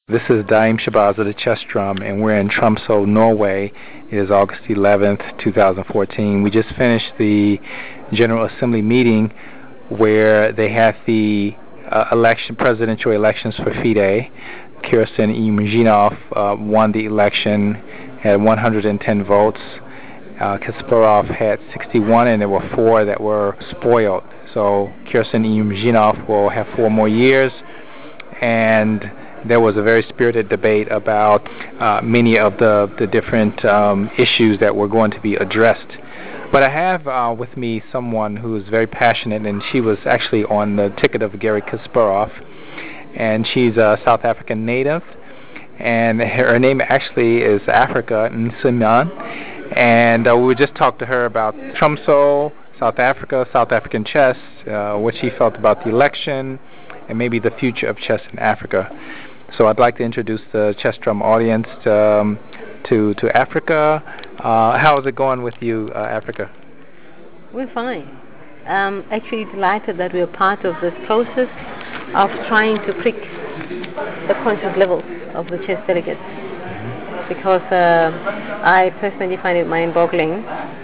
This is Daim Shabazz of the Chess Drum, and we're in Tromsø, Norway. It is August 11th, 2014. We just finished the General Assembly meeting where they had the presidential elections for FIDE. Kirsan Ibrahimov won the election, had 110 votes. Kasparov had 61, and there were 4 that were spoiled. So Kirsan Ibrahimov will have 4 more years, and there was a very spirited debate about many of the different issues that were going to be addressed. But I have with me someone who is very passionate, and she was actually on the ticket of Garry Kasparov, and she's a South African native, and her name actually is Africa Nsiman, and we just talked to her about Tromsø, South Africa, South African chess, what she felt about the election, and maybe the future of chess in Africa. So I'd like to introduce the Chess Drum audience to Africa. How is it going with you, Africa? We're fine. Actually delighted that we're part of this process of trying to prick the conscious levels of the chess delegates, because I personally find it mind-boggling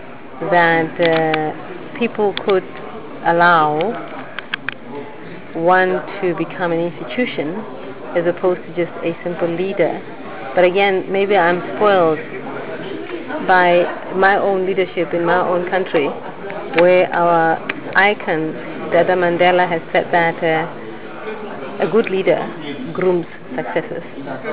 that people could allow one to become an institution as opposed to just a simple leader. But again, maybe I'm spoiled by my own leadership in my own country, where our icon, Dada Mandela, has said that a good leader grooms successors.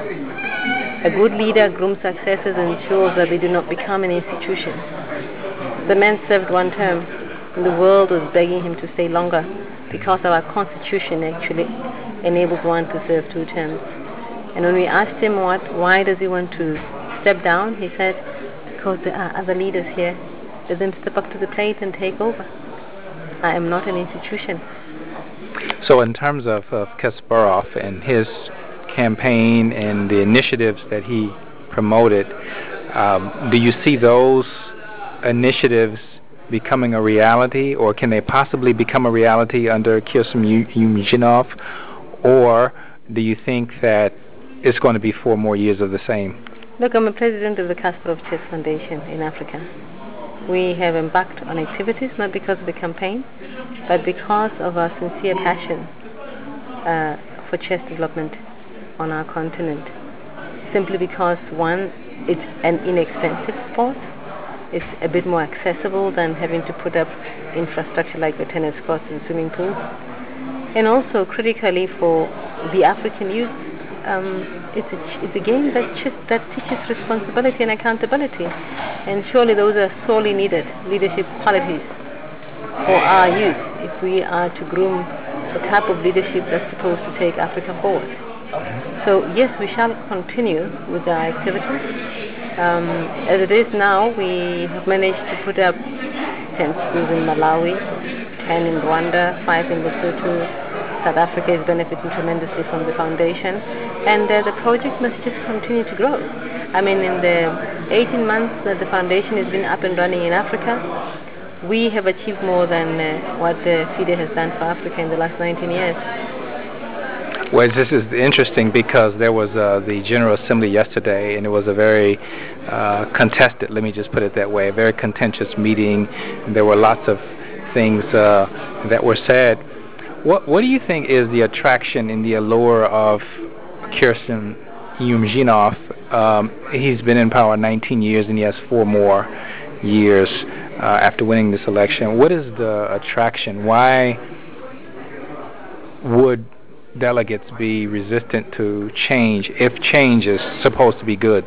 A good leader grooms successors and ensures that they do not become an institution. The man served 1 term, and the world was begging him to stay longer, because our constitution actually enables one to serve 2 terms. And when we asked him why does he want to step down, he said, because there are other leaders here. Let them step up to the plate and take over. I am not an institution. So in terms of Kasparov and his campaign and the initiatives that he promoted, do you see those initiatives becoming a reality, or can they possibly become a reality under Kirsan Ibrahimov, or do you think that it's going to be 4 more years of the same? Look, I'm a president of the Kasparov Chess Foundation in Africa. We have embarked on activities not because of the campaign, but because of our sincere passion for chess development on our continent. Simply because, 1, it's an inexpensive sport. It's a bit more accessible than having to put up infrastructure like the tennis courts and swimming pools. And also, critically for the African youth, it's a game that teaches responsibility and accountability. And surely those are sorely needed leadership qualities for our youth if we are to groom the type of leadership that's supposed to take Africa forward. So yes, we shall continue with our activities. As it is now, we have managed to put up 10 schools in Malawi, 10 in Rwanda, 5 in Lesotho. South Africa is benefiting tremendously from the foundation, and the project must just continue to grow. I mean, in the 18 months that the foundation has been up and running in Africa, we have achieved more than what FIDE has done for Africa in the last 19 years. Well, this is interesting because there was the General Assembly yesterday, and it was a very contested, let me just put it that way, a very contentious meeting. There were lots of things that were said. What do you think is the attraction and the allure of Kirsan Ibrahimov? He's been in power 19 years, and he has 4 more years after winning this election. What is the attraction? Why would delegates be resistant to change if change is supposed to be good?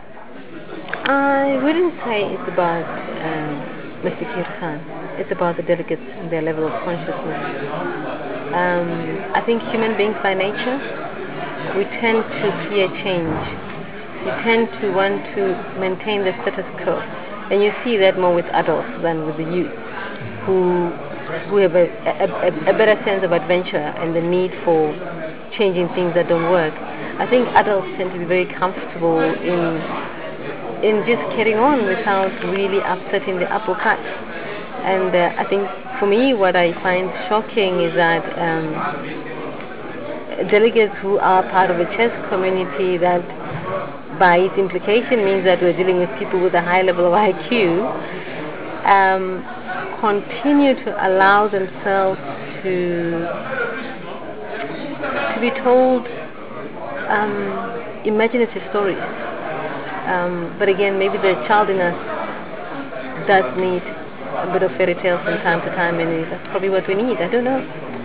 I wouldn't say it's about Mr. Kirsan. It's about the delegates and their level of consciousness. I think human beings by nature, we tend to fear change. We tend to want to maintain the status quo. And you see that more with adults than with the youth, who have a better sense of adventure and the need for changing things that don't work. I think adults tend to be very comfortable in just carrying on without really upsetting the apple cart. And I think for me, what I find shocking is that delegates who are part of a chess community that by its implication means that we're dealing with people with a high level of IQ, continue to allow themselves to be told imaginative stories. But again, maybe the child in us does need a bit of fairy tales from time to time, and that's probably what we need. I don't know.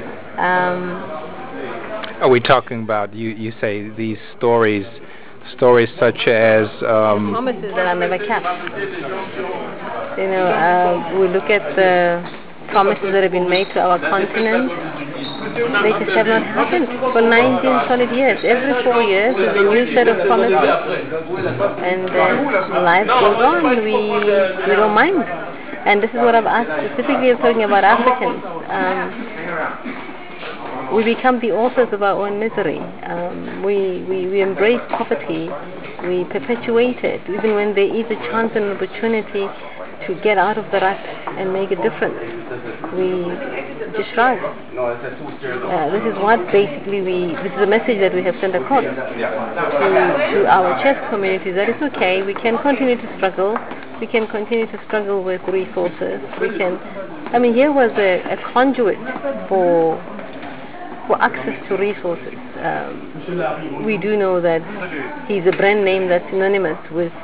Are we talking about, you say these stories such as promises that are never kept? You know, we look at the promises that have been made to our continent. They just have not happened for 19 solid years. Every 4 years there's a new set of promises, and life goes on. We don't mind. And this is what I've asked specifically of talking about Africans. We become the authors of our own misery. We embrace poverty. We perpetuate it, even when there is a chance and an opportunity to get out of the rut and make a difference. We just shrug. This is what basically this is a message that we have sent across to our chess communities, that it's okay, we can continue to struggle. We can continue to struggle with resources. Here was a conduit for access to resources. We do know that he's a brand name that's synonymous with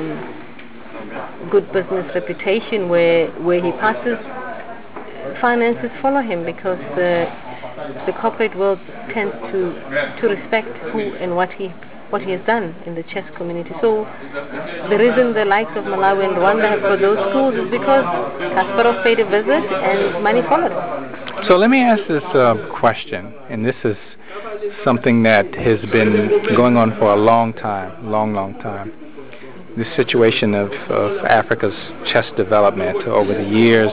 good business reputation, where he passes, finances follow him, because the corporate world tends to respect who and what he has done in the chess community. So the reason the likes of Malawi and Rwanda have got those schools is because Kasparov paid a visit and money followed. So let me ask this question, and this is something that has been going on for a long time. This situation of Africa's chess development over the years.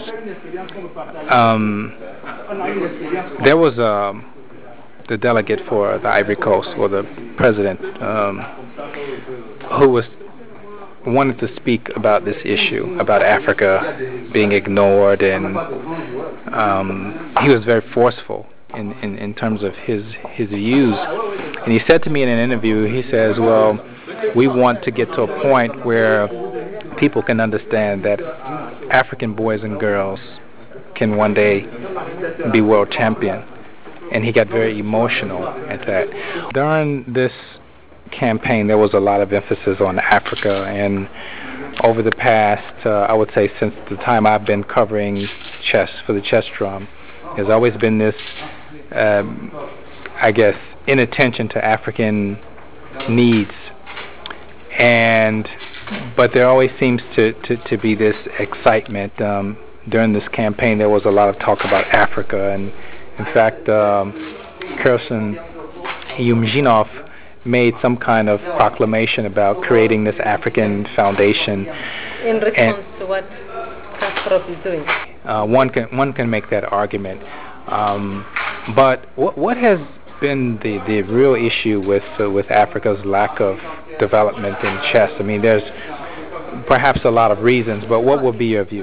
There was the delegate for the Ivory Coast, or the president, who wanted to speak about this issue, about Africa being ignored, and he was very forceful in terms of his views. And he said to me in an interview, he says, well, we want to get to a point where people can understand that African boys and girls can one day be world champion. And he got very emotional at that. During this campaign, there was a lot of emphasis on Africa, and over the past, I would say since the time I've been covering chess for the Chess Drum, there's always been this, inattention to African needs. But there always seems to be this excitement. During this campaign, there was a lot of talk about Africa, and in fact, Kherson Yumjinov made some kind of proclamation about creating this African foundation. In response to what Kasparov is doing. One can make that argument. But what has been the real issue with Africa's lack of development in chess? I mean, there's perhaps a lot of reasons, but what would be your view?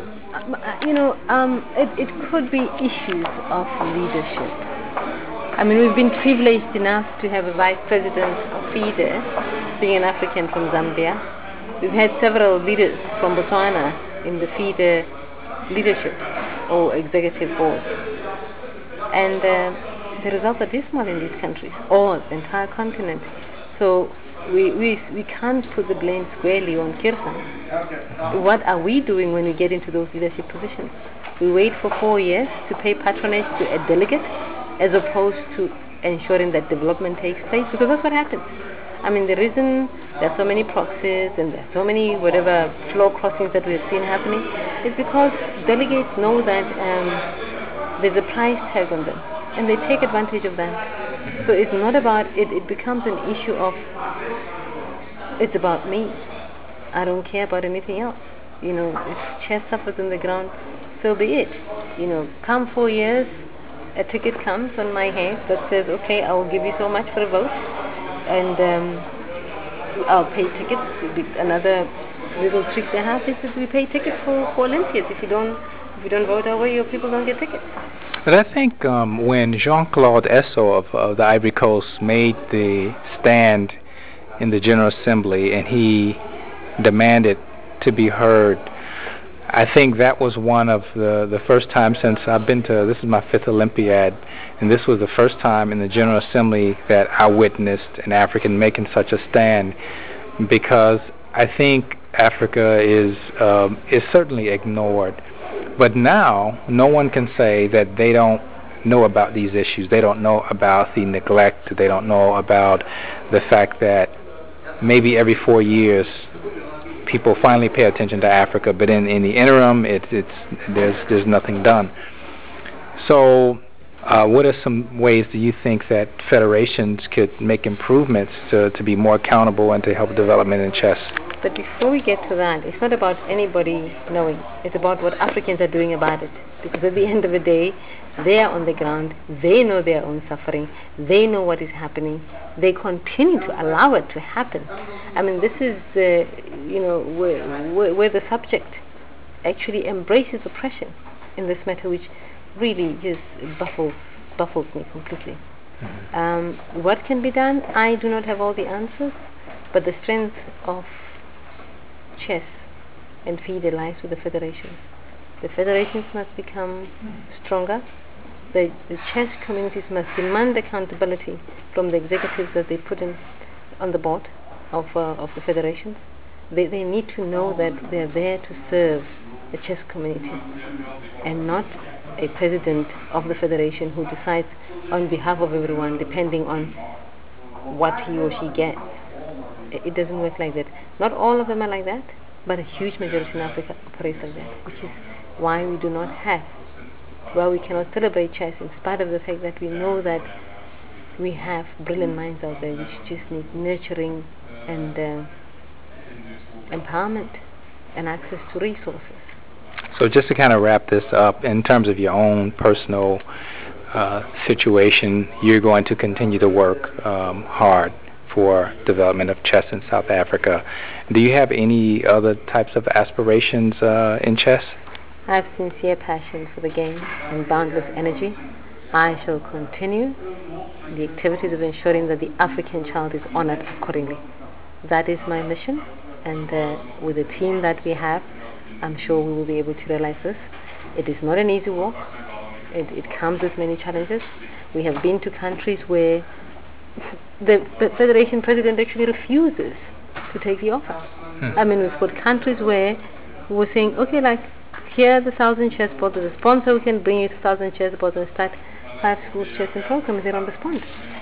It could be issues of leadership. We've been privileged enough to have a vice president of FIDE, being an African from Zambia. We've had several leaders from Botswana in the FIDE leadership or executive board. And the results are dismal in these countries, or the entire continent. So we can't put the blame squarely on Kherson. What are we doing when we get into those leadership positions? We wait for 4 years to pay patronage to a delegate, as opposed to ensuring that development takes place, because that's what happens. The reason there are so many proxies and there are so many floor crossings that we've seen happening is because delegates know that there's a price tag on them, and they take advantage of that. So it's not about it becomes an issue of, it's about me. I don't care about anything else. If chess suffers on the ground, so be it. Come 4 years, a ticket comes on my head that says, okay, I will give you so much for a vote, and I'll pay tickets. Another little trick they have is that we pay tickets for Olympiads. If you don't If you don't vote our way, your people don't get tickets. But I think when Jean-Claude Esso of the Ivory Coast made the stand in the General Assembly and he demanded to be heard, I think that was one of the first time since I've been to, this is my 5th Olympiad, and this was the first time in the General Assembly that I witnessed an African making such a stand, because I think Africa is certainly ignored. But now, no one can say that they don't know about these issues. They don't know about the neglect. They don't know about the fact that maybe every 4 years people finally pay attention to Africa, but in the interim, there's nothing done. So, what are some ways do you think that federations could make improvements to be more accountable and to help development in chess? But before we get to that, it's not about anybody knowing. It's about what Africans are doing about it. Because at the end of the day, they are on the ground. They know their own suffering. They know what is happening. They continue to allow it to happen. I mean, this is, where the subject actually embraces oppression in this matter, which really just baffles me completely. Mm-hmm. What can be done? I do not have all the answers, but the strength of chess and FIDE lies with the federations. The federations must become stronger. The chess communities must demand accountability from the executives that they put in on the board of the federations. They need to know that they are there to serve the chess community and not a president of the federation who decides on behalf of everyone depending on what he or she gets. It doesn't work like that. Not all of them are like that, but a huge majority in Africa operates like that, which is why we do not have, well, we cannot celebrate chess in spite of the fact that we know that we have brilliant minds out there which just need nurturing and empowerment and access to resources. So just to kind of wrap this up, in terms of your own personal situation, you're going to continue to work hard for development of chess in South Africa. Do you have any other types of aspirations in chess? I have sincere passion for the game and boundless energy. I shall continue the activities of ensuring that the African child is honored accordingly. That is my mission, and with the team that we have, I'm sure we will be able to realize this. It is not an easy walk. It comes with many challenges. We have been to countries where the federation president actually refuses to take the offer. I mean, we've got countries where we're saying, okay, like, here are the 1,000 chess boards, as a sponsor we can bring you 1,000 chess boards and start 5 schools chessing programs. They don't respond.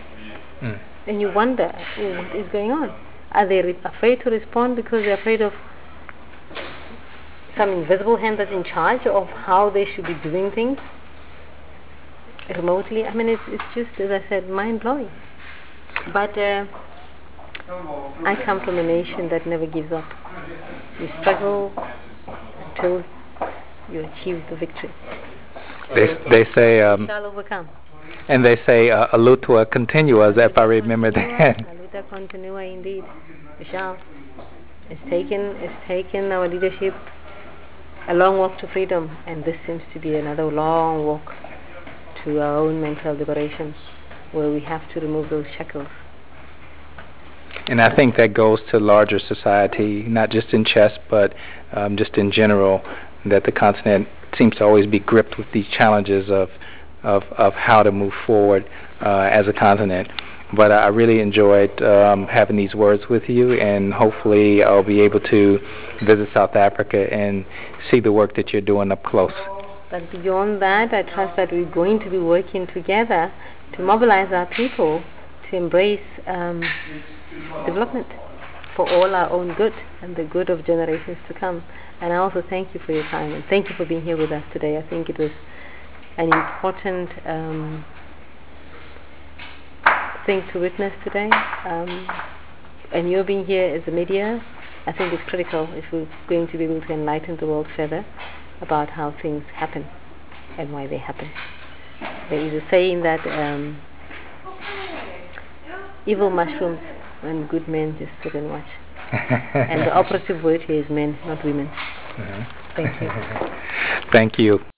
And you wonder, what is going on? Are they afraid to respond because they're afraid of some invisible hand that's in charge of how they should be doing things remotely? I mean, it's just, as I said, mind-blowing. But I come from a nation that never gives up. You struggle until you achieve the victory. They say shall overcome. And they say a luta continua, if I remember that. A luta continua, indeed. We shall. It's taken our leadership a long walk to freedom, and this seems to be another long walk to our own mental liberation, where we have to remove those shackles. And I think that goes to larger society, not just in chess, but just in general, that the continent seems to always be gripped with these challenges of how to move forward as a continent. But I really enjoyed having these words with you, and hopefully I'll be able to visit South Africa and see the work that you're doing up close. But beyond that, I trust that we're going to be working together to mobilize our people to embrace development for all our own good and the good of generations to come. And I also thank you for your time, and thank you for being here with us today. I think it was an important thing to witness today. And your being here as a media, I think is critical if we're going to be able to enlighten the world further about how things happen and why they happen. There is a saying that evil mushrooms and good men just sit and watch. And the operative word here is men, not women. Thank you. Thank you.